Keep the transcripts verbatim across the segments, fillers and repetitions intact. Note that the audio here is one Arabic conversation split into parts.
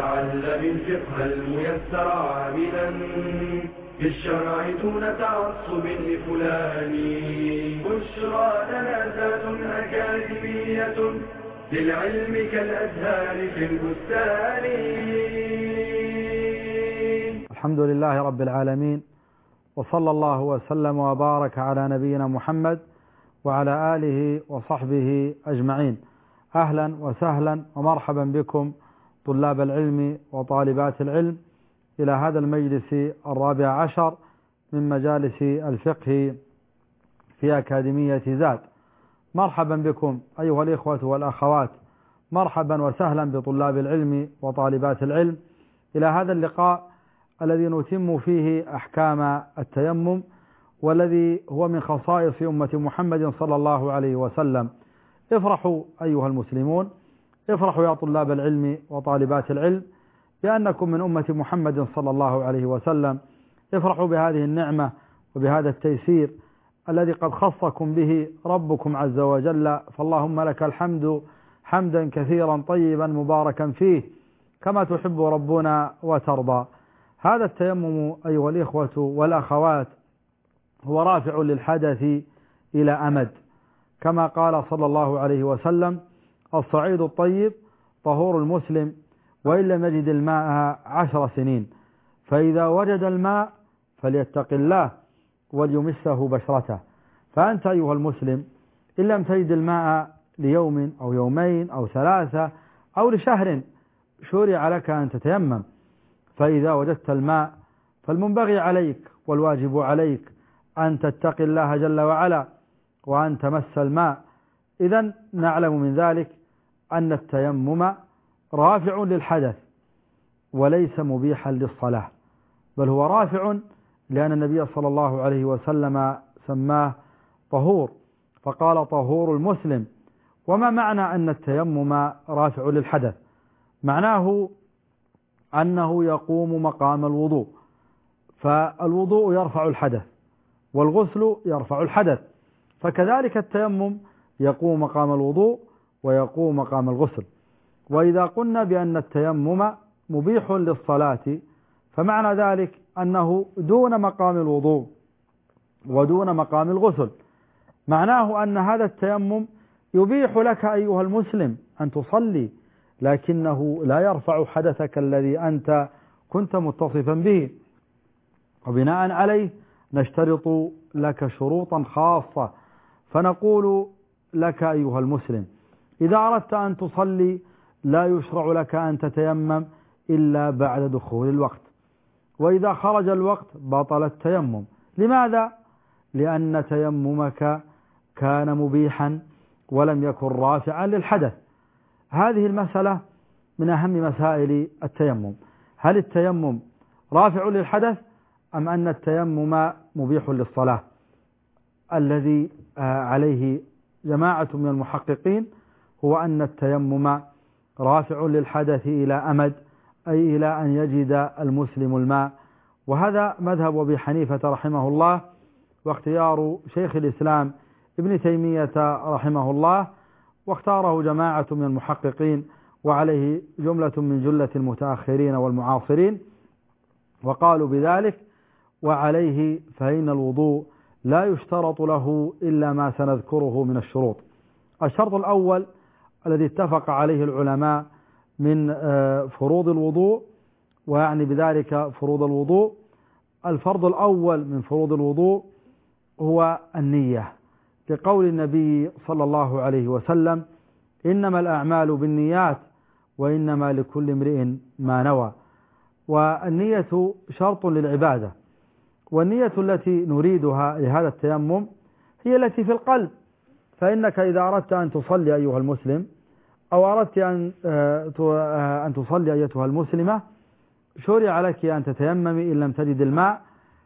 تعلم الفقه الميسر عاملا بالشرع دون تعصب لفلان. بشرى لنا ذات أكاديمية للعلم كالأزهار في البستان. الحمد لله رب العالمين، وصلى الله وسلم وبارك على نبينا محمد وعلى آله وصحبه أجمعين. أهلا وسهلا ومرحبا بكم طلاب العلم وطالبات العلم إلى هذا المجلس الرابع عشر من مجالس الفقه في أكاديمية زاد. مرحبا بكم أيها الإخوة والأخوات، مرحبا وسهلا بطلاب العلم وطالبات العلم إلى هذا اللقاء الذي نتم فيه أحكام التيمم، والذي هو من خصائص أمة محمد صلى الله عليه وسلم. افرحوا أيها المسلمون، افرحوا يا طلاب العلم وطالبات العلم بأنكم من أمة محمد صلى الله عليه وسلم. افرحوا بهذه النعمة وبهذا التيسير الذي قد خصكم به ربكم عز وجل، فاللهم لك الحمد حمدا كثيرا طيبا مباركا فيه كما تحب ربنا وترضى. هذا التيمم أيها الإخوة والأخوات هو رافع للحدث إلى أمد، كما قال صلى الله عليه وسلم: الصعيد الطيب طهور المسلم وإن لم يجد الماء عشر سنين، فإذا وجد الماء فليتق الله وليمسه بشرته. فأنت أيها المسلم إن لم تجد الماء ليوم أو يومين أو ثلاثة أو لشهر شرع لك أن تتيمم، فإذا وجدت الماء فالمنبغي عليك والواجب عليك أن تتقي الله جل وعلا وأن تمس الماء. إذن نعلم من ذلك أن التيمم رافع للحدث وليس مبيحا للصلاة، بل هو رافع لأن النبي صلى الله عليه وسلم سماه طهور، فقال طهور المسلم. وما معنى أن التيمم رافع للحدث؟ معناه أنه يقوم مقام الوضوء، فالوضوء يرفع الحدث والغسل يرفع الحدث، فكذلك التيمم يقوم مقام الوضوء ويقوم مقام الغسل. وإذا قلنا بأن التيمم مبيح للصلاة فمعنى ذلك أنه دون مقام الوضوء ودون مقام الغسل. معناه أن هذا التيمم يبيح لك أيها المسلم أن تصلي، لكنه لا يرفع حدثك الذي أنت كنت متصفا به. وبناء عليه نشترط لك شروطا خاصة، فنقول لك أيها المسلم إذا أردت أن تصلي لا يشرع لك أن تتيمم إلا بعد دخول الوقت، وإذا خرج الوقت بطل التيمم. لماذا؟ لأن تيممك كان مبيحا ولم يكن رافعا للحدث. هذه المسألة من أهم مسائل التيمم، هل التيمم رافع للحدث أم أن التيمم مبيح للصلاة؟ الذي عليه جماعة من المحققين هو أن التيمم رافع للحدث إلى أمد، أي إلى أن يجد المسلم الماء. وهذا مذهب أبي حنيفة رحمه الله، واختيار شيخ الإسلام ابن تيمية رحمه الله، واختاره جماعة من المحققين، وعليه جملة من جلة المتأخرين والمعاصرين، وقالوا بذلك: وعليه فإن الوضوء لا يشترط له إلا ما سنذكره من الشروط. الشرط الأول الذي اتفق عليه العلماء من فروض الوضوء، ويعني بذلك فروض الوضوء، الفرض الأول من فروض الوضوء هو النية، لقول النبي صلى الله عليه وسلم: إنما الأعمال بالنيات وإنما لكل امرئ ما نوى. والنية شرط للعبادة، والنية التي نريدها لهذا التيمم هي التي في القلب. فإنك إذا أردت أن تصلي أيها المسلم، أو أردت أن أن تصلي أيتها المسلمة، شرع لك أن تتيممي إن لم تجد الماء،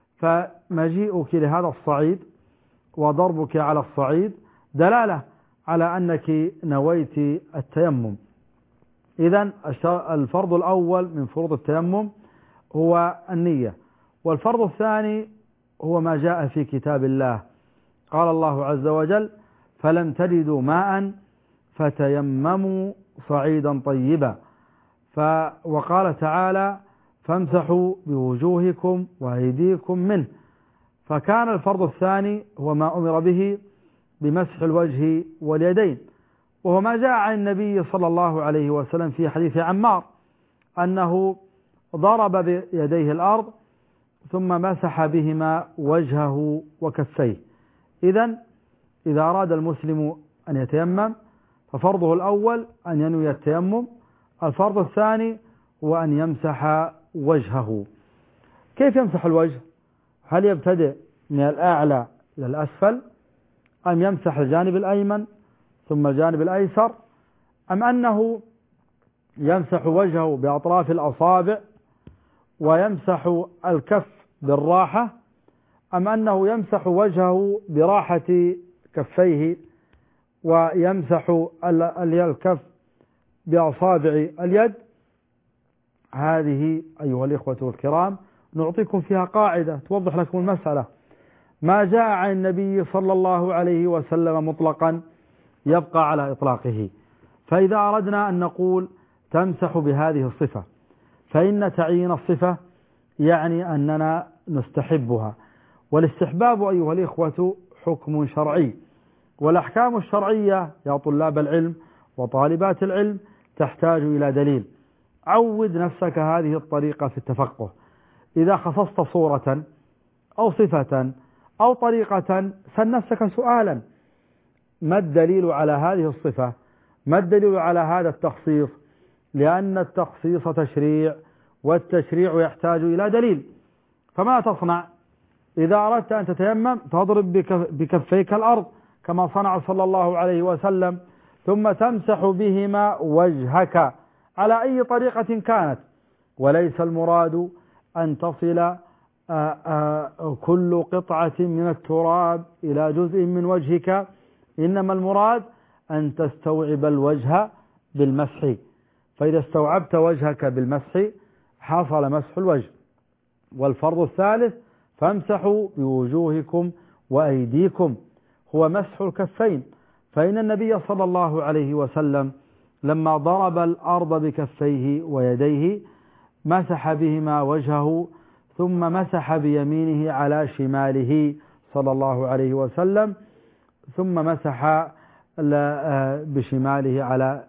فمجيئك لهذا الصعيد وضربك على الصعيد دلالة على أنك نويت التيمم. إذن الفرض الأول من فروض التيمم هو النية. والفرض الثاني هو ما جاء في كتاب الله، قال الله عز وجل: فلم تجدوا ماء فتيمموا صعيدا طيبا. وقال تعالى فامسحوا بوجوهكم وأيديكم منه، فكان الفرض الثاني هو ما أمر به بمسح الوجه واليدين، وهو ما جاء عن النبي صلى الله عليه وسلم في حديث عمار أنه ضرب بيديه الأرض ثم مسح بهما وجهه وكفيه. إذن إذا أراد المسلم أن يتيمم ففرضه الأول أن ينوي التيمم، الفرض الثاني هو أن يمسح وجهه. كيف يمسح الوجه؟ هل يبتدئ من الأعلى إلى الأسفل، أم يمسح الجانب الأيمن ثم الجانب الأيسر، أم أنه يمسح وجهه بأطراف الأصابع ويمسح الكف بالراحة، أم أنه يمسح وجهه براحة كفيه ويمسح الكف بأصابع اليد؟ هذه أيها الإخوة الكرام نعطيكم فيها قاعدة توضح لكم المسألة. ما جاء عن النبي صلى الله عليه وسلم مطلقا يبقى على إطلاقه. فإذا أردنا أن نقول تمسح بهذه الصفة، فإن تعيين الصفة يعني أننا نستحبها، والاستحباب أيها الإخوة حكم شرعي، والأحكام الشرعية يا طلاب العلم وطالبات العلم تحتاج إلى دليل. عود نفسك هذه الطريقة في التفقه. إذا خصصت صورة أو صفة أو طريقة سل نفسك سؤالا: ما الدليل على هذه الصفة؟ ما الدليل على هذا التخصيص؟ لأن التخصيص تشريع، والتشريع يحتاج إلى دليل. فما تصنع؟ إذا أردت أن تتيمم تضرب بكفيك الأرض كما صنع صلى الله عليه وسلم، ثم تمسح بهما وجهك على أي طريقة كانت، وليس المراد أن تصل آآ آآ كل قطعة من التراب إلى جزء من وجهك، إنما المراد أن تستوعب الوجه بالمسح. فإذا استوعبت وجهك بالمسح حصل مسح الوجه. والفرض الثالث فامسحوا بوجوهكم وأيديكم هو مسح الكفين، فإن النبي صلى الله عليه وسلم لما ضرب الأرض بكفيه ويديه مسح بهما وجهه ثم مسح بيمينه على شماله صلى الله عليه وسلم، ثم مسح بشماله على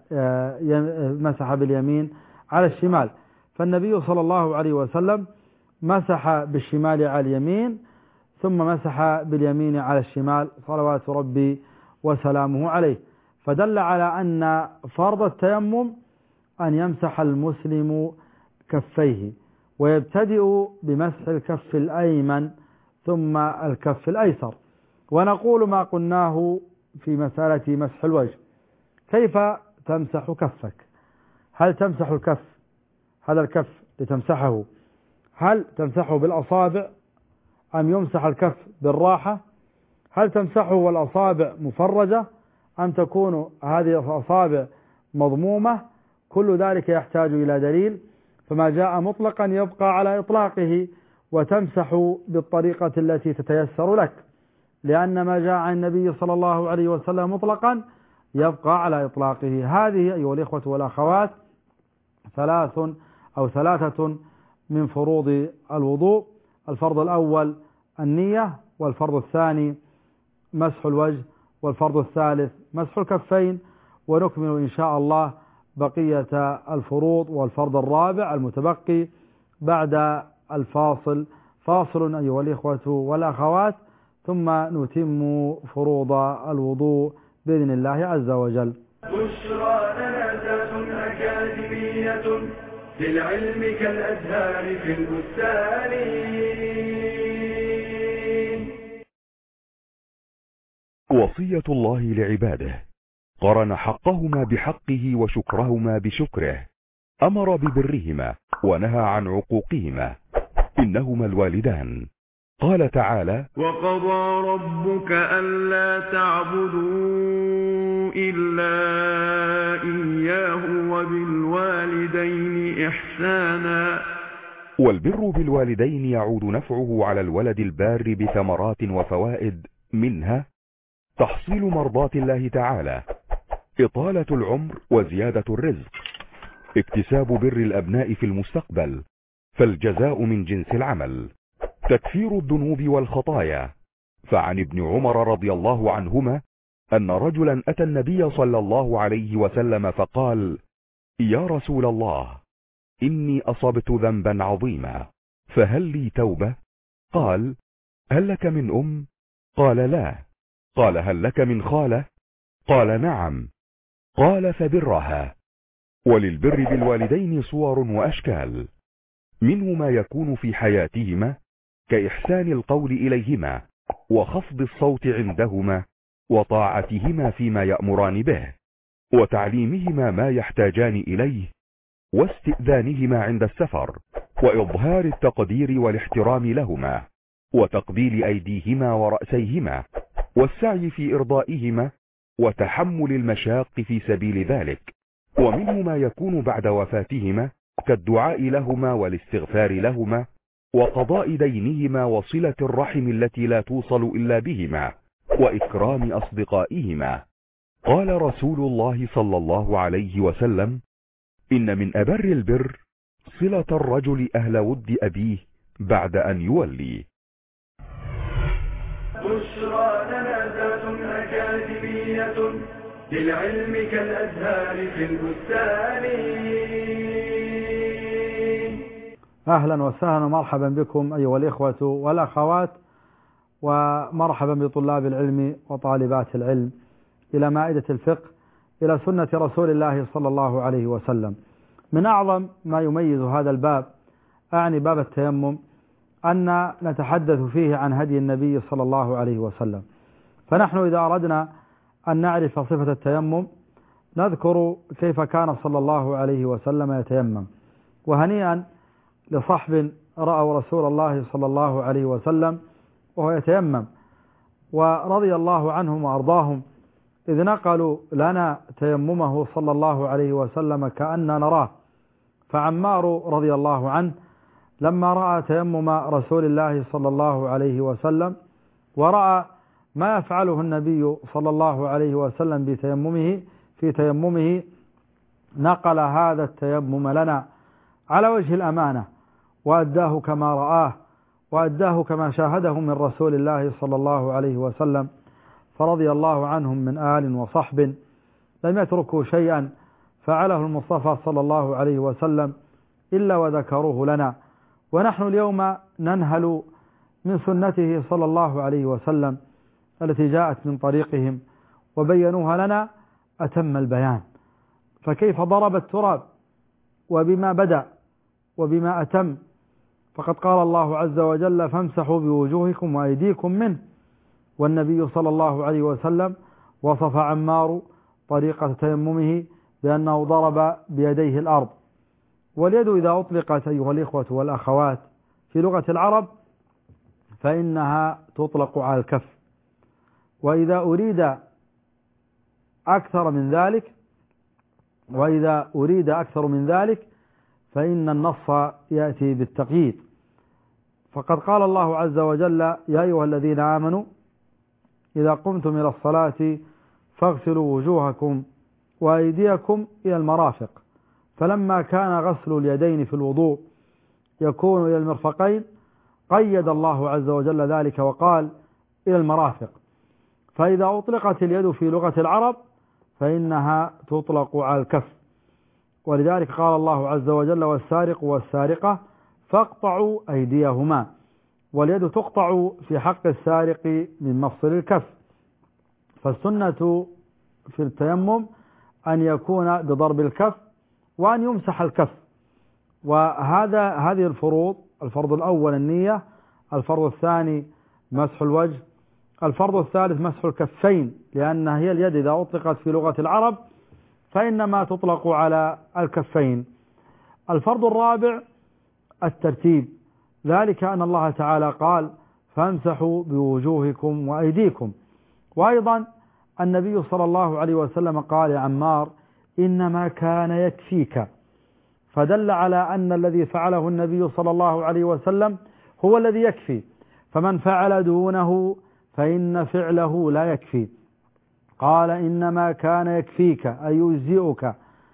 مسح باليمين على الشمال. فالنبي صلى الله عليه وسلم مسح بالشمال على اليمين ثم مسح باليمين على الشمال صلوات ربي وسلامه عليه، فدل على أن فرض التيمم أن يمسح المسلم كفيه، ويبتدئ بمسح الكف الأيمن ثم الكف الأيسر. ونقول ما قلناه في مسألة مسح الوجه. كيف تمسح كفك؟ هل تمسح الكف، هذا الكف لتمسحه، هل تمسحه بالأصابع أم يمسح الكف بالراحة؟ هل تمسحه والأصابع مفرجة أم تكون هذه الأصابع مضمومة؟ كل ذلك يحتاج إلى دليل، فما جاء مطلقا يبقى على إطلاقه، وتمسح بالطريقة التي تتيسر لك، لأن ما جاء عن النبي صلى الله عليه وسلم مطلقا يبقى على إطلاقه. هذه أيها الإخوة والأخوات ثلاث أو ثلاثة من فروض الوضوء: الفرض الأول النية، والفرض الثاني مسح الوجه، والفرض الثالث مسح الكفين. ونكمل إن شاء الله بقية الفروض والفرض الرابع المتبقي بعد الفاصل. فاصل أيها الإخوة والأخوات، ثم نتم فروض الوضوء بإذن الله عز وجل. بشرى لنا أكاديمية للعلم كالأزهار في البستان. وصية الله لعباده، قرن حقهما بحقه وشكرهما بشكره، أمر ببرهما ونهى عن عقوقهما، إنهما الوالدان. قال تعالى: وقضى ربك ألا تعبدوا إلا إياه وبالوالدين إحسانا. والبر بالوالدين يعود نفعه على الولد البار بثمرات وفوائد، منها تحصيل مرضات الله تعالى، إطالة العمر وزيادة الرزق، اكتساب بر الأبناء في المستقبل، فالجزاء من جنس العمل. تكفير الذنوب والخطايا، فعن ابن عمر رضي الله عنهما أن رجلا أتى النبي صلى الله عليه وسلم فقال: يا رسول الله، إني أصبت ذنبا عظيما، فهل لي توبة؟ قال: هل لك من أم؟ قال: لا. قال: هل لك من خالة؟ قال: نعم. قال: فبرها. وللبر بالوالدين صور وأشكال، منه ما يكون في حياتهما كإحسان القول إليهما، وخفض الصوت عندهما، وطاعتهما فيما يأمران به، وتعليمهما ما يحتاجان إليه، واستئذانهما عند السفر، وإظهار التقدير والاحترام لهما، وتقبيل أيديهما ورأسيهما، والسعي في إرضائهما، وتحمل المشاق في سبيل ذلك. ومنه ما يكون بعد وفاتهما كالدعاء لهما والاستغفار لهما، وقضاء دينهما، وصلة الرحم التي لا توصل إلا بهما، وإكرام أصدقائهما. قال رسول الله صلى الله عليه وسلم: إن من أبر البر صلة الرجل أهل ود أبيه بعد أن يولي. بشرى لنا ذات أكاديمية للعلم كالأزهار في البستان. أهلا وسهلا ومرحبا بكم أيها الإخوة والأخوات، ومرحبا بطلاب العلم وطالبات العلم إلى مائدة الفقه، إلى سنة رسول الله صلى الله عليه وسلم. من أعظم ما يميز هذا الباب، أعني باب التيمم، أن نتحدث فيه عن هدي النبي صلى الله عليه وسلم. فنحن إذا أردنا أن نعرف صفة التيمم نذكر كيف كان صلى الله عليه وسلم يتيمم. وهنيئا لصحب رأوا رسول الله صلى الله عليه وسلم وهو يتيمم، ورضي الله عنهم وأرضاهم، إذ نقلوا لنا تيممه صلى الله عليه وسلم كأننا نراه. فعمار رضي الله عنه لما رأى تيمم رسول الله صلى الله عليه وسلم، ورأى ما يفعله النبي صلى الله عليه وسلم بتيممه في تيممه، نقل هذا التيمم لنا على وجه الأمانة، وأداه كما رآه، وأداه كما شاهده من رسول الله صلى الله عليه وسلم. فرضي الله عنهم من آل وصحب لم يتركوا شيئا فعله المصطفى صلى الله عليه وسلم إلا وذكروه لنا. ونحن اليوم ننهل من سنته صلى الله عليه وسلم التي جاءت من طريقهم وبينوها لنا أتم البيان. فكيف ضرب التراب وبما بدأ وبما أتم، فقد قال الله عز وجل: فامسحوا بوجوهكم وأيديكم منه. والنبي صلى الله عليه وسلم وصف عمار طريقة تيممه بأنه ضرب بيديه الأرض. واليد إذا أطلقت أيها الإخوة والأخوات في لغة العرب فإنها تطلق على الكف، وإذا أريد أكثر من ذلك وإذا أريد أكثر من ذلك فإن النص يأتي بالتقييد. فقد قال الله عز وجل: يا أيها الذين آمنوا إذا قمتم إلى الصلاة فاغسلوا وجوهكم وأيديكم إلى المرافق. فلما كان غسل اليدين في الوضوء يكون إلى المرفقين قيد الله عز وجل ذلك وقال: إلى المرافق. فإذا أطلقت اليد في لغة العرب فإنها تطلق على الكف، ولذلك قال الله عز وجل: والسارق والسارقة فاقطعوا أيديهما. واليد تقطع في حق السارق من مفصل الكف. فالسنة في التيمم أن يكون بضرب الكف وأن يمسح الكف. وهذا هذه الفروض: الفرض الأول النية، الفرض الثاني مسح الوجه، الفرض الثالث مسح الكفين، لأنها هي اليد إذا أطلقت في لغة العرب فإنما تطلق على الكفين. الفرض الرابع الترتيب، ذلك أن الله تعالى قال: فامسحوا بوجوهكم وأيديكم. وأيضا النبي صلى الله عليه وسلم قال: يا عمار إنما كان يكفيك. فدل على أن الذي فعله النبي صلى الله عليه وسلم هو الذي يكفي، فمن فعل دونه فإن فعله لا يكفي. قال: إنما كان يكفيك أي يجزئك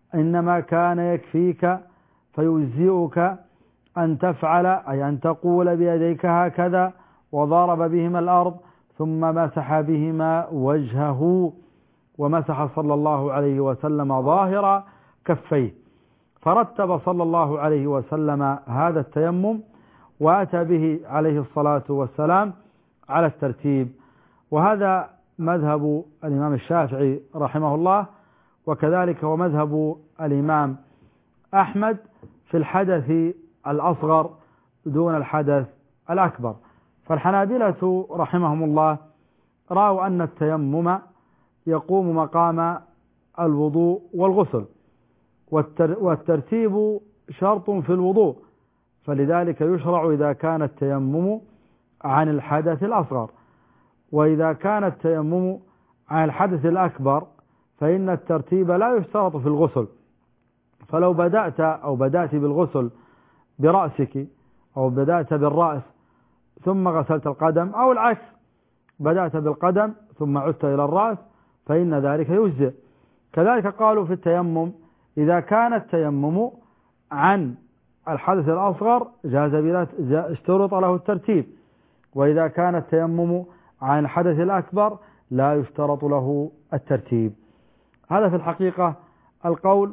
إنما كان يكفيك فيجزئك أن تفعل، أي أن تقول بيديك هكذا وضرب بهما الأرض ثم مسح بهما وجهه، ومسح صلى الله عليه وسلم ظاهر كفيه. فرتب صلى الله عليه وسلم هذا التيمم وأتى به عليه الصلاة والسلام على الترتيب. وهذا مذهب الإمام الشافعي رحمه الله، وكذلك هو مذهب الإمام أحمد في الحدث الأصغر دون الحدث الأكبر. فالحنابلة رحمهم الله رأوا أن التيمم يقوم مقام الوضوء والغسل، والترتيب شرط في الوضوء، فلذلك يشرع إذا كان التيمم عن الحدث الأصغر. وإذا كان التيمم عن الحدث الأكبر فإن الترتيب لا يشترط في الغسل. فلو بدأت أو بدأت بالغسل برأسك أو بدأت بالرأس ثم غسلت القدم، أو العكس بدأت بالقدم ثم عدت إلى الرأس، فإن ذلك يجزئ. كذلك قالوا في التيمم إذا كان التيمم عن الحدث الأصغر جاز بلا اشترط له الترتيب، وإذا كان التيمم عن الحدث الأكبر لا يشترط له الترتيب. هذا في الحقيقة القول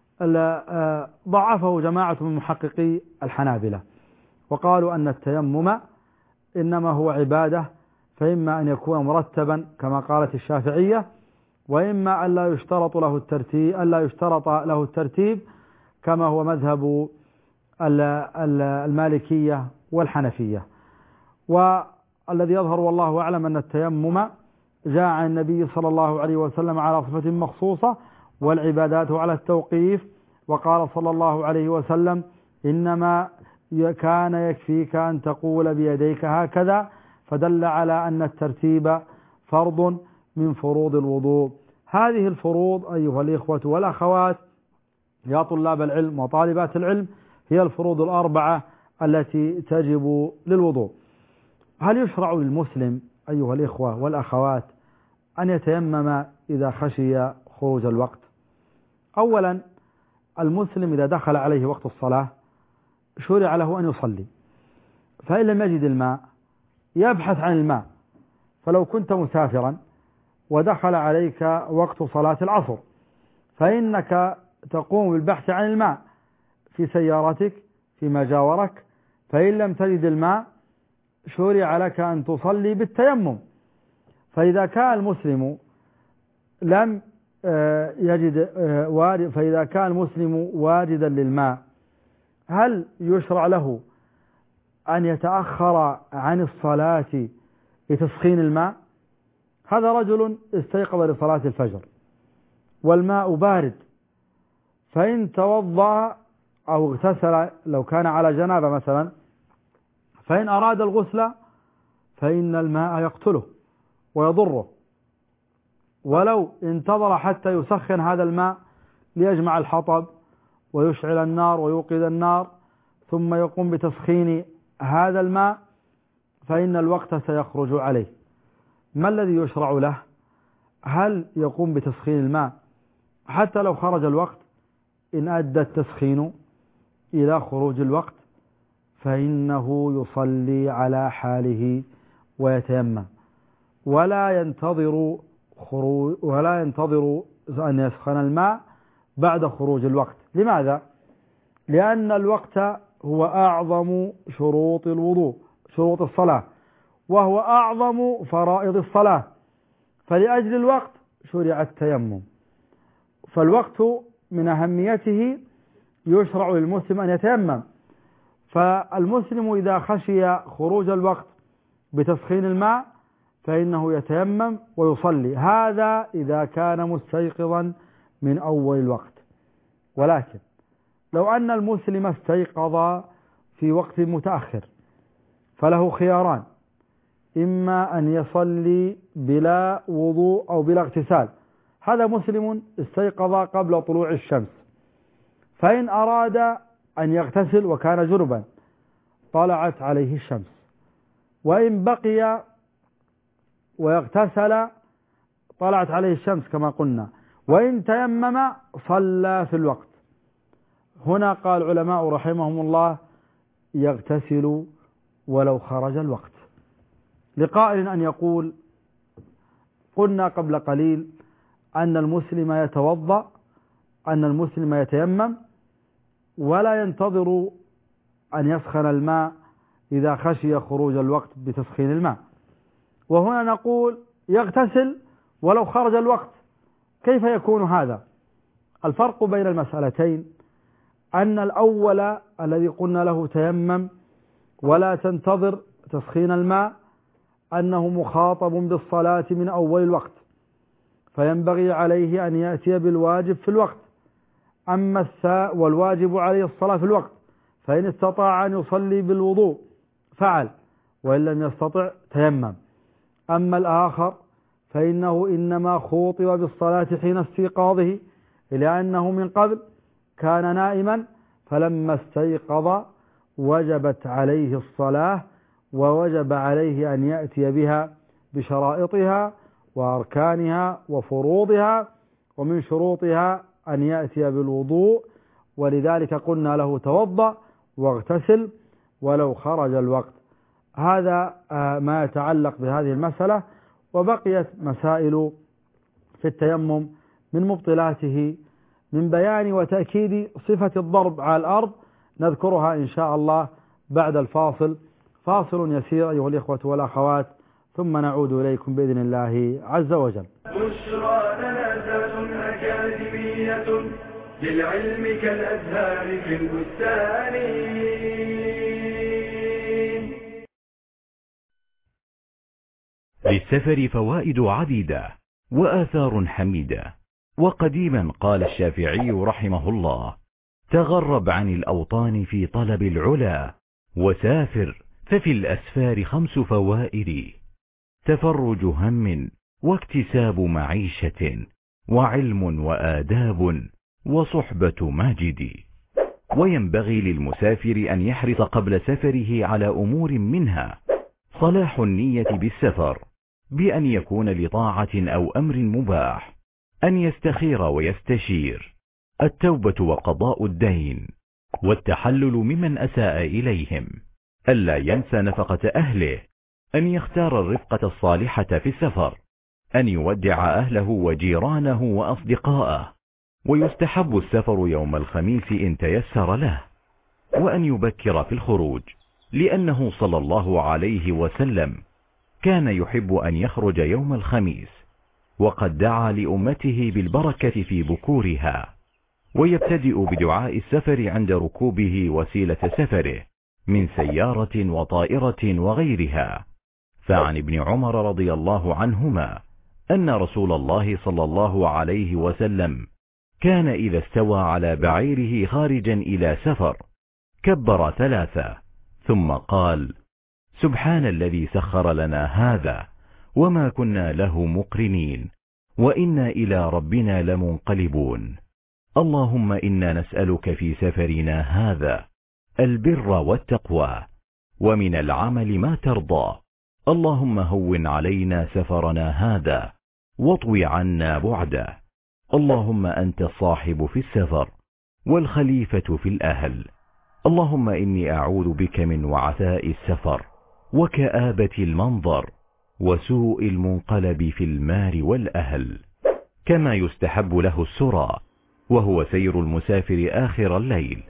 ضعفه جماعة من محققي الحنابلة، وقالوا أن التيمم إنما هو عبادة، فإما أن يكون مرتبا كما قالت الشافعية، وإما أن لا يشترط له الترتيب أن لا يشترط له الترتيب كما هو مذهب المالكية والحنفية. والذي يظهر والله أعلم أن التيمم جاء عن النبي صلى الله عليه وسلم على صفة مخصوصة، والعبادات على التوقيف. وقال صلى الله عليه وسلم إنما كان يكفيك أن تقول بيديك هكذا، فدل على أن الترتيب فرض من فروض الوضوء. هذه الفروض أيها الإخوة والأخوات يا طلاب العلم وطالبات العلم هي الفروض الأربعة التي تجب للوضوء. هل يشرع للمسلم أيها الإخوة والأخوات أن يتيمم إذا خشي خروج الوقت؟ أولا، المسلم إذا دخل عليه وقت الصلاة شرع له أن يصلي، فإن لم يجد الماء يبحث عن الماء. فلو كنت مسافرا ودخل عليك وقت صلاة العصر فإنك تقوم بالبحث عن الماء في سيارتك فيما جاورك، فإن لم تجد الماء شرع لك أن تصلي بالتيمم. فإذا كان المسلم لم يجد فإذا كان المسلم واجدا للماء هل يشرع له أن يتأخر عن الصلاة لتسخين الماء؟ هذا رجل استيقظ لصلاة الفجر والماء بارد، فإن توضأ أو اغتسل لو كان على جنابة مثلا، فإن أراد الغسل فإن الماء يقتله ويضره، ولو انتظر حتى يسخن هذا الماء ليجمع الحطب ويشعل النار ويوقد النار ثم يقوم بتسخين هذا الماء فإن الوقت سيخرج عليه. ما الذي يشرع له؟ هل يقوم بتسخين الماء حتى لو خرج الوقت؟ إن أدى التسخين إلى خروج الوقت فإنه يصلي على حاله ويتيمم، ولا ينتظر خروج ولا ينتظر أن يسخن الماء بعد خروج الوقت. لماذا؟ لأن الوقت هو أعظم شروط الوضوء، شروط الصلاة، وهو أعظم فرائض الصلاة، فلأجل الوقت شرع التيمم. فالوقت من أهميته يشرع للمسلم أن يتيمم. فالمسلم إذا خشي خروج الوقت بتسخين الماء فإنه يتيمم ويصلي، هذا إذا كان مستيقظا من أول الوقت. ولكن لو أن المسلم استيقظ في وقت متأخر فله خياران: إما أن يصلي بلا وضوء أو بلا اغتسال، هذا مسلم استيقظ قبل طلوع الشمس، فإن أراد أن يغتسل وكان جنبا طلعت عليه الشمس، وإن بقي ويغتسل طلعت عليه الشمس كما قلنا، وإن تيمم صلى في الوقت. هنا قال العلماء رحمهم الله يغتسل ولو خرج الوقت. لقائل أن يقول قلنا قبل قليل أن المسلم يتوضأ، أن المسلم يتيمم ولا ينتظر أن يسخن الماء إذا خشي خروج الوقت بتسخين الماء، وهنا نقول يغتسل ولو خرج الوقت. كيف يكون هذا؟ الفرق بين المسألتين أن الأول الذي قلنا له تيمم ولا تنتظر تسخين الماء أنه مخاطب بالصلاة من أول الوقت، فينبغي عليه أن يأتي بالواجب في الوقت. أما الثاء والواجب عليه الصلاة في الوقت، فإن استطاع أن يصلي بالوضوء فعل، وإن لم يستطع تيمم. أما الآخر فإنه إنما خوطب بالصلاة حين استيقاظه، لأنه من قبل كان نائما فلما استيقظ وجبت عليه الصلاة، ووجب عليه أن يأتي بها بشرائطها وأركانها وفروضها، ومن شروطها أن يأتي بالوضوء، ولذلك قلنا له توضأ واغتسل ولو خرج الوقت. هذا ما يتعلق بهذه المسألة. وبقيت مسائل في التيمم من مبطلاته من بيان وتأكيد صفة الضرب على الأرض نذكرها إن شاء الله بعد الفاصل. فاصل يسير أيها الإخوة والأخوات، ثم نعود إليكم بإذن الله عز وجل. بشرى لنا أكاديمية للعلم كالأزهار في البستان. للسفر فوائد عديدة وآثار حميدة. وقديما قال الشافعي رحمه الله: تغرب عن الأوطان في طلب العلا، وسافر ففي الأسفار خمس فوائد: تفرج هم، واكتساب معيشة، وعلم وآداب، وصحبة ماجد. وينبغي للمسافر أن يحرص قبل سفره على أمور منها صلاح النية بالسفر، بأن يكون لطاعة أو أمر مباح، أن يستخير ويستشير، التوبة وقضاء الدين، والتحلل ممن أساء إليهم، ألا ينسى نفقة أهله، أن يختار الرفقة الصالحة في السفر، أن يودع أهله وجيرانه وأصدقاءه. ويستحب السفر يوم الخميس إن تيسر له، وأن يبكر في الخروج، لأنه صلى الله عليه وسلم كان يحب أن يخرج يوم الخميس، وقد دعا لأمته بالبركة في بكورها. ويبتدئ بدعاء السفر عند ركوبه وسيلة سفره من سيارة وطائرة وغيرها. فعن ابن عمر رضي الله عنهما أن رسول الله صلى الله عليه وسلم كان إذا استوى على بعيره خارجا إلى سفر كبر ثلاثة، ثم قال: سبحان الذي سخر لنا هذا وما كنا له مقرنين وإنا إلى ربنا لمنقلبون. اللهم إنا نسألك في سفرنا هذا البر والتقوى، ومن العمل ما ترضى. اللهم هون علينا سفرنا هذا واطوي عنا بعده. اللهم أنت الصاحب في السفر والخليفة في الأهل. اللهم إني أعوذ بك من وعثاء السفر وكآبة المنظر وسوء المنقلب في المال والأهل. كما يستحب له السرى، وهو سير المسافر آخر الليل،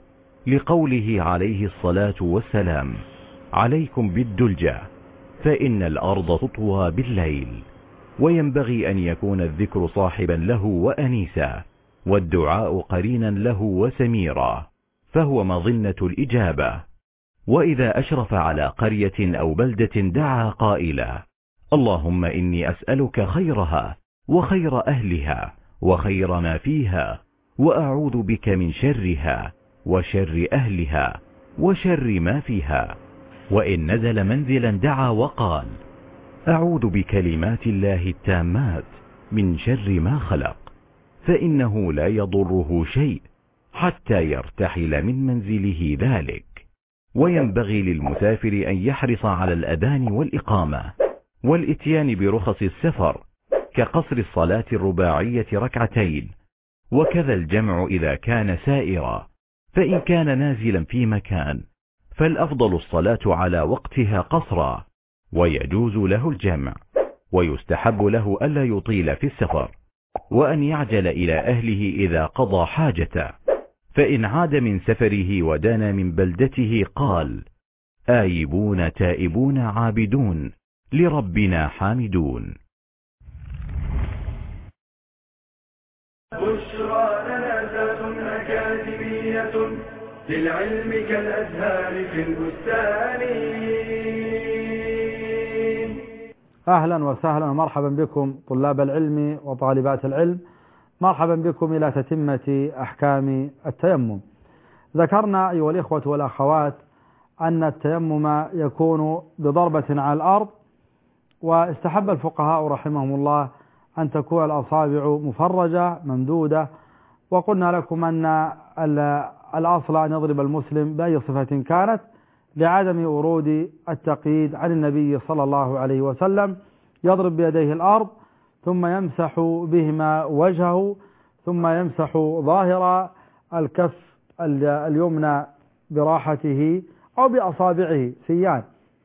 لقوله عليه الصلاة والسلام: عليكم بالدلجة فإن الأرض تطوى بالليل. وينبغي أن يكون الذكر صاحبا له وأنيسا، والدعاء قرينا له وسميرا، فهو مظنة الإجابة. وإذا أشرف على قرية أو بلدة دعا قائلا: اللهم إني أسألك خيرها وخير أهلها وخير ما فيها، وأعوذ بك من شرها وشر أهلها وشر ما فيها. وإن نزل منزلا دعا وقال: أعوذ بكلمات الله التامات من شر ما خلق، فإنه لا يضره شيء حتى يرتحل من منزله ذلك. وينبغي للمسافر أن يحرص على الأذان والإقامة والإتيان برخص السفر، كقصر الصلاة الرباعية ركعتين، وكذا الجمع إذا كان سائرا، فإن كان نازلا في مكان فالأفضل الصلاة على وقتها قصرا، ويجوز له الجمع، ويستحب له ألا يطيل في السفر، وأن يعجل إلى أهله إذا قضى حاجته، فإن عاد من سفره ودنا من بلدته قال: آيبون تائبون عابدون لربنا حامدون. بشرى لنا ذات أكاديمية للعلم كالأزهار في البستان. أهلا وسهلا ومرحبا بكم طلاب العلم وطالبات العلم، مرحبا بكم إلى تتمة أحكام التيمم. ذكرنا أيها الإخوة والأخوات أن التيمم يكون بضربة على الأرض، واستحب الفقهاء رحمهم الله أن تكون الأصابع مفرجة ممدودة، وقلنا لكم أن الأصل أن يضرب المسلم بأي صفة كانت لعدم ورود التقييد عن النبي صلى الله عليه وسلم. يضرب بيديه الأرض ثم يمسح بهما وجهه، ثم يمسح ظاهر الكف اليمنى براحته أو بأصابعه سيان،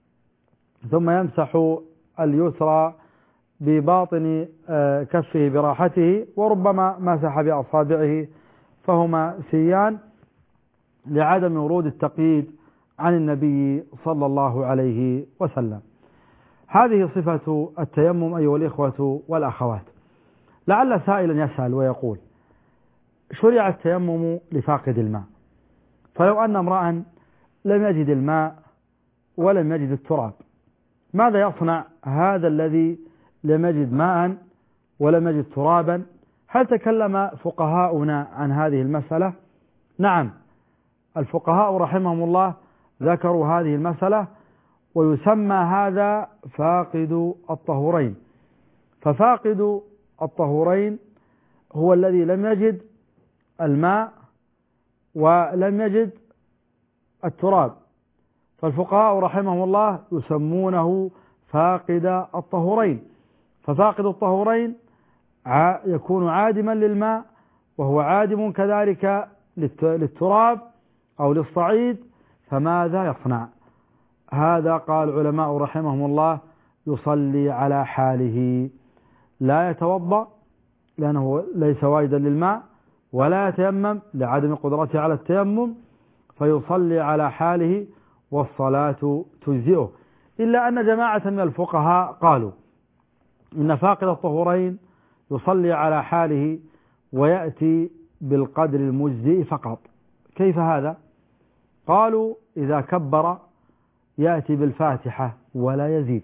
ثم يمسح اليسرى بباطن كفه براحته، وربما مسح بأصابعه فهما سيان لعدم ورود التقييد عن النبي صلى الله عليه وسلم. هذه صفة التيمم أيها الإخوة والأخوات. لعل سائلا يسأل ويقول: شرع التيمم لفاقد الماء، فلو أن امرأ لم يجد الماء ولم يجد التراب، ماذا يصنع هذا الذي لم يجد ماء ولم يجد ترابا؟ هل تكلم فقهاؤنا عن هذه المسألة؟ نعم، الفقهاء رحمهم الله ذكروا هذه المسألة، ويسمى هذا فاقد الطهورين. ففاقد الطهورين هو الذي لم يجد الماء ولم يجد التراب، فالفقهاء رحمهم الله يسمونه فاقد الطهورين. ففاقد الطهورين يكون عادما للماء، وهو عادم كذلك للتراب أو للصعيد، فماذا يصنع؟ هذا قال العلماء رحمهم الله: يصلي على حاله، لا يتوضأ لأنه ليس واجدا للماء، ولا يتيمم لعدم قدرته على التيمم، فيصلي على حاله والصلاة تجزئه. إلا أن جماعة من الفقهاء قالوا إن فاقد الطهورين يصلي على حاله ويأتي بالقدر المجزئ فقط. كيف هذا؟ قالوا: إذا كبر يأتي بالفاتحة ولا يزيد،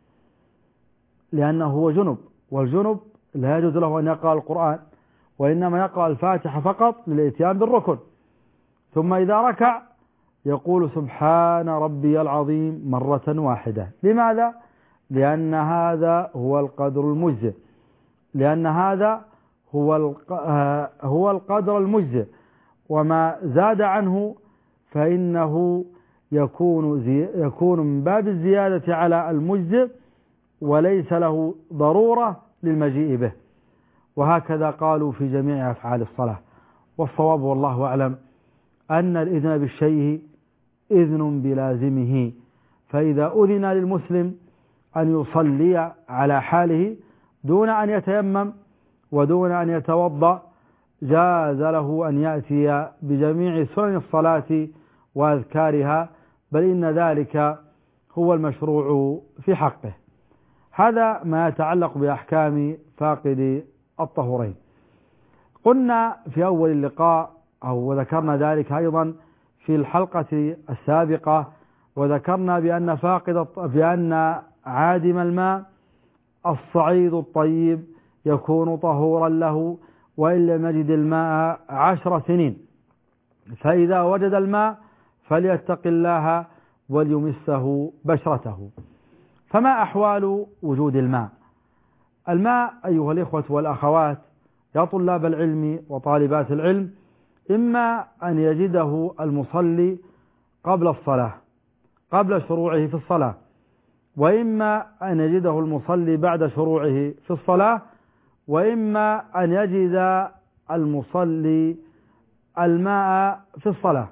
لأنه هو جنب، والجنب لا يجوز له أن يقرأ القرآن، وإنما يقرأ الفاتحة فقط للإتيان بالركن. ثم إذا ركع يقول: سبحان ربي العظيم مرة واحدة. لماذا؟ لأن هذا هو القدر المجزئ، لأن هذا هو هو القدر المجزئ، وما زاد عنه فإنه يكون يكون من باب الزيادة على المجزئ، وليس له ضرورة للمجيء به. وهكذا قالوا في جميع أفعال الصلاة. والصواب والله أعلم أن الإذن بالشيء إذن بلازمه، فإذا أذن للمسلم أن يصلي على حاله دون أن يتيمم ودون أن يتوضأ، جاز له أن يأتي بجميع سنن الصلاة وأذكارها، بل إن ذلك هو المشروع في حقه. هذا ما يتعلق بأحكام فاقد الطهورين. قلنا في أول اللقاء أو وذكرنا ذلك أيضا في الحلقة السابقة، وذكرنا بأن فاقد بأن عادم الماء الصعيد الطيب يكون طهورا له وإن لم يجد الماء عشر سنين، فإذا وجد الماء فليتق الله وليمسه بشرته. فما أحوال وجود الماء؟ الماء أيها الإخوة والأخوات يا طلاب العلم وطالبات العلم، إما أن يجده المصلي قبل الصلاة قبل شروعه في الصلاة، وإما أن يجده المصلي بعد شروعه في الصلاة وإما أن يجد المصلي الماء في الصلاة.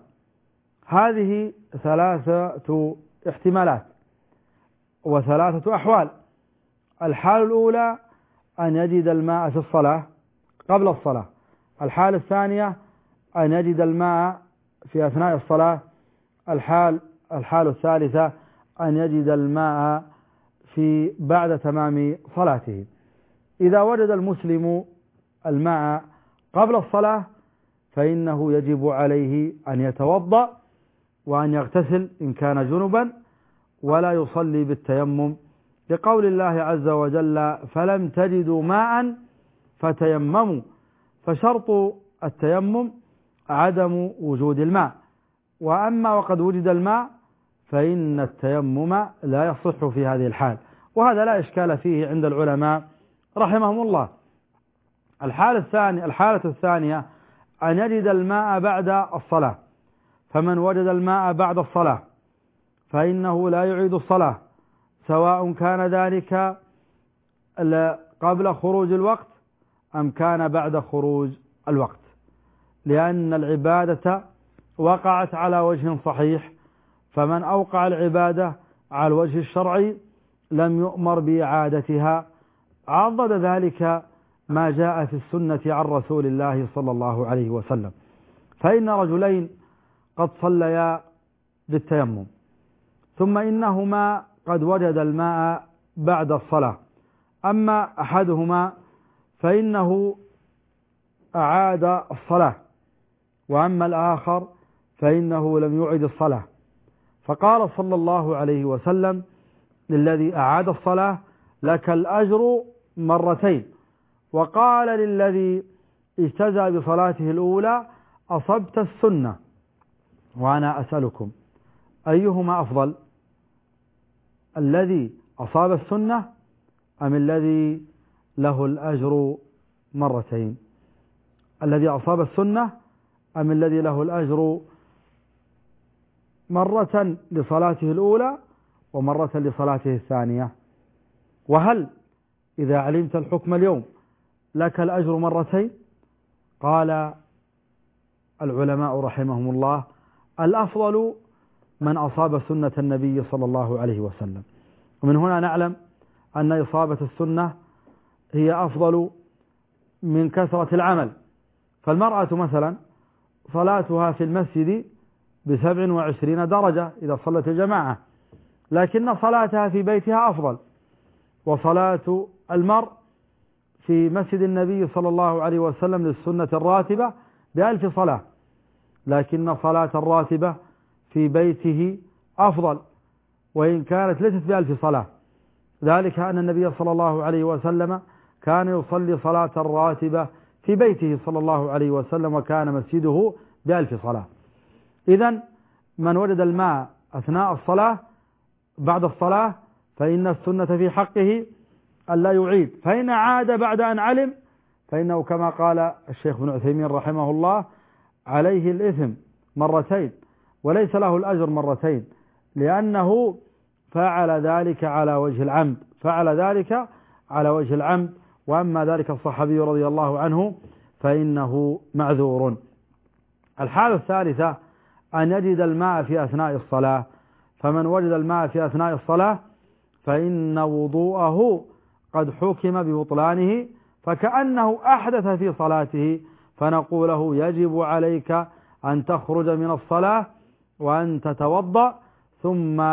هذه ثلاثة احتمالات وثلاثة أحوال. الحالة الأولى أن يجد الماء في الصلاة قبل الصلاة. الحالة الثانية أن يجد الماء في أثناء الصلاة. الحال الحالة الثالثة أن يجد الماء في بعد تمام صلاته. إذا وجد المسلم الماء قبل الصلاة فإنه يجب عليه أن يتوضأ وأن يغتسل إن كان جنبا، ولا يصلي بالتيمم، لقول الله عز وجل فلم تجدوا ماء فتيمموا. فشرط التيمم عدم وجود الماء، وأما وقد وجد الماء فإن التيمم لا يصح في هذه الحال، وهذا لا إشكال فيه عند العلماء رحمهم الله. الحالة الثانية الحالة الثانية أن يجد الماء بعد الصلاة. فمن وجد الماء بعد الصلاة فإنه لا يعيد الصلاة، سواء كان ذلك قبل خروج الوقت أم كان بعد خروج الوقت، لأن العبادة وقعت على وجه صحيح، فمن أوقع العبادة على الوجه الشرعي لم يؤمر بإعادتها. عضد ذلك ما جاء في السنة عن رسول الله صلى الله عليه وسلم. فإن رجلين قد صليا بالتيمم، ثم إنهما قد وجد الماء بعد الصلاة. أما أحدهما فإنه أعاد الصلاة، وأما الآخر فإنه لم يعد الصلاة. فقال صلى الله عليه وسلم للذي أعاد الصلاة لك الأجر مرتين، وقال للذي اجتزى بصلاته الأولى أصبت السنة. وأنا أسألكم أيهما أفضل، الذي أصاب السنة أم الذي له الأجر مرتين؟ الذي أصاب السنة أم الذي له الأجر مرة لصلاته الأولى ومرة لصلاته الثانية؟ وهل إذا علمت الحكم اليوم لك الأجر مرتين؟ قال العلماء رحمهم الله الأفضل من أصاب سنة النبي صلى الله عليه وسلم. ومن هنا نعلم أن إصابة السنة هي أفضل من كثرة العمل. فالمرأة مثلا صلاتها في المسجد بسبع وعشرين درجة إذا صلت الجماعة، لكن صلاتها في بيتها أفضل. وصلاة المرء في مسجد النبي صلى الله عليه وسلم للسنة الراتبة بألف صلاة، لكن صلاة الراتبة في بيته أفضل وإن كانت ليست بألف صلاة، ذلك أن النبي صلى الله عليه وسلم كان يصلي صلاة الراتبة في بيته صلى الله عليه وسلم، وكان مسجده بألف صلاة. إذن من وجد الماء أثناء الصلاة بعد الصلاة فإن السنة في حقه ألا يعيد، فإن عاد بعد أن علم فإنه كما قال الشيخ ابن عثيمين رحمه الله عليه الإثم مرتين وليس له الأجر مرتين، لأنه فعل ذلك على وجه العمد فعل ذلك على وجه العمد وأما ذلك الصحابي رضي الله عنه فإنه معذور. الحالة الثالثة أن يجد الماء في أثناء الصلاة. فمن وجد الماء في أثناء الصلاة فإن وضوءه قد حكم ببطلانه، فكأنه أحدث في صلاته، فنقول له يجب عليك أن تخرج من الصلاة وأن تتوضأ ثم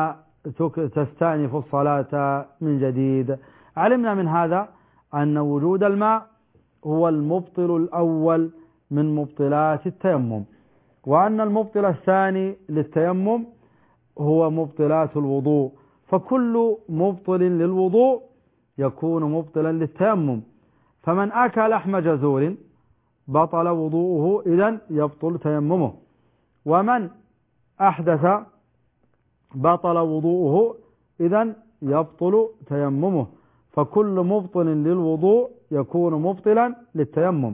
تستأنف الصلاة من جديد. علمنا من هذا أن وجود الماء هو المبطل الأول من مبطلات التيمم، وأن المبطل الثاني للتيمم هو مبطلات الوضوء، فكل مبطل للوضوء يكون مبطلا للتيمم. فمن أكل لحم جزور بطل وضوءه إذن يبطل تيممه، ومن أحدث بطل وضوءه إذن يبطل تيممه، فكل مبطل للوضوء يكون مبطلا للتيمم.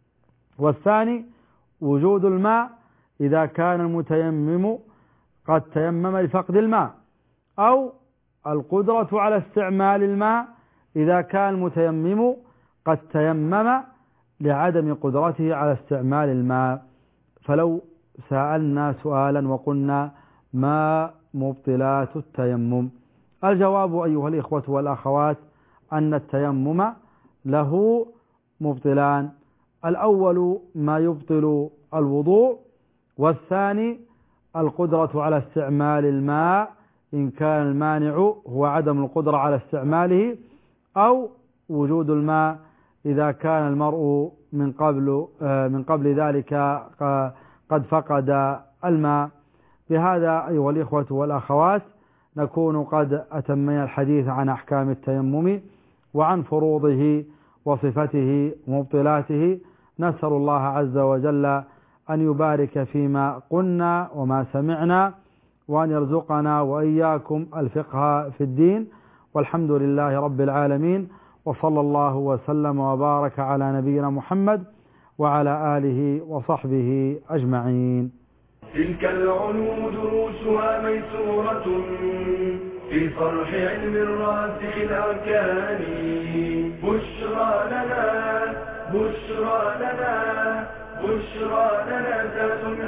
والثاني وجود الماء إذا كان المتيمم قد تيمم لفقد الماء، أو القدرة على استعمال الماء إذا كان المتيمم قد تيمم لعدم قدرته على استعمال الماء. فلو سألنا سؤالا وقلنا ما مبطلات التيمم؟ الجواب أيها الإخوة والأخوات أن التيمم له مبطلان: الأول ما يبطل الوضوء، والثاني القدرة على استعمال الماء إن كان المانع هو عدم القدرة على استعماله، أو وجود الماء إذا كان المرء من قبل من قبل ذلك قد فقد الماء. بهذا أيها الإخوة والأخوات نكون قد أتمينا الحديث عن أحكام التيمم وعن فروضه وصفته ومبطلاته. نسأل الله عز وجل أن يبارك فيما قلنا وما سمعنا، وأن يرزقنا وإياكم الفقه في الدين، والحمد لله رب العالمين، وصلى الله وسلم وبارك على نبينا محمد وعلى آله وصحبه أجمعين. تلك العلوم دروسها ميسورة في صرح علم الراسخ الأركان. بشرى لنا بشرى لنا بشرى لنا ذات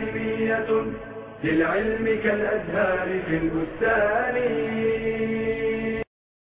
أكاديمية للعلم كالأزهار في البستان.